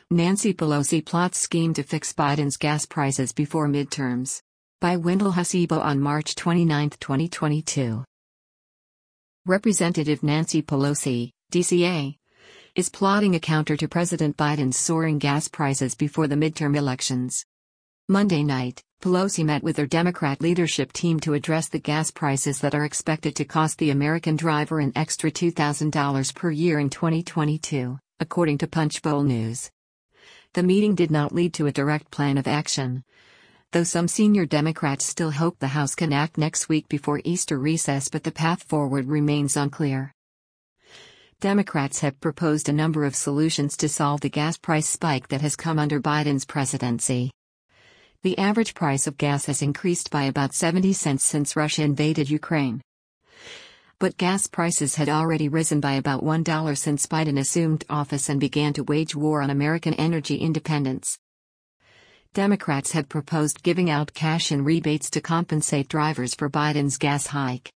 Nancy Pelosi plots scheme to fix Biden's gas prices before midterms. By Wendell Hasibo on March 29, 2022. Representative Nancy Pelosi, DCA, is plotting a counter to President Biden's soaring gas prices before the midterm elections. Monday night, Pelosi met with her Democrat leadership team to address the gas prices that are expected to cost the American driver an extra $2,000 per year in 2022, according to Punchbowl News. The meeting did not lead to a direct plan of action, though some senior Democrats still hope the House can act next week before Easter recess, but the path forward remains unclear. Democrats have proposed a number of solutions to solve the gas price spike that has come under Biden's presidency. The average price of gas has increased by about 70 cents since Russia invaded Ukraine. But gas prices had already risen by about $1 since Biden assumed office and began to wage war on American energy independence. Democrats have proposed giving out cash and rebates to compensate drivers for Biden's gas hike.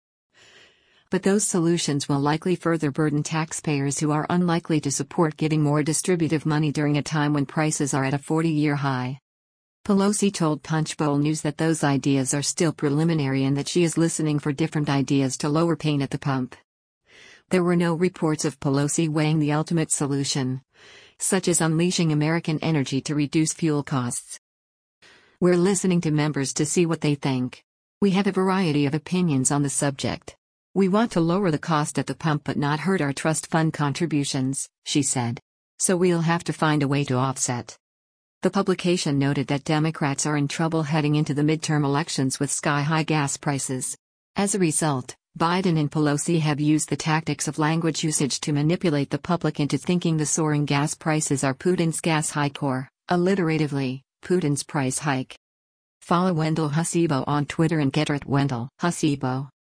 But those solutions will likely further burden taxpayers who are unlikely to support giving more distributive money during a time when prices are at a 40-year high. Pelosi told Punchbowl News that those ideas are still preliminary and that she is listening for different ideas to lower pain at the pump. There were no reports of Pelosi weighing the ultimate solution, such as unleashing American energy to reduce fuel costs. We're listening to members to see what they think. We have a variety of opinions on the subject. We want to lower the cost at the pump but not hurt our trust fund contributions, she said. So we'll have to find a way to offset. The publication noted that Democrats are in trouble heading into the midterm elections with sky-high gas prices. As a result, Biden and Pelosi have used the tactics of language usage to manipulate the public into thinking the soaring gas prices are Putin's gas hike or, alliteratively, Putin's price hike. Follow Wendell Hasibo on Twitter and get at Wendell Hasibo.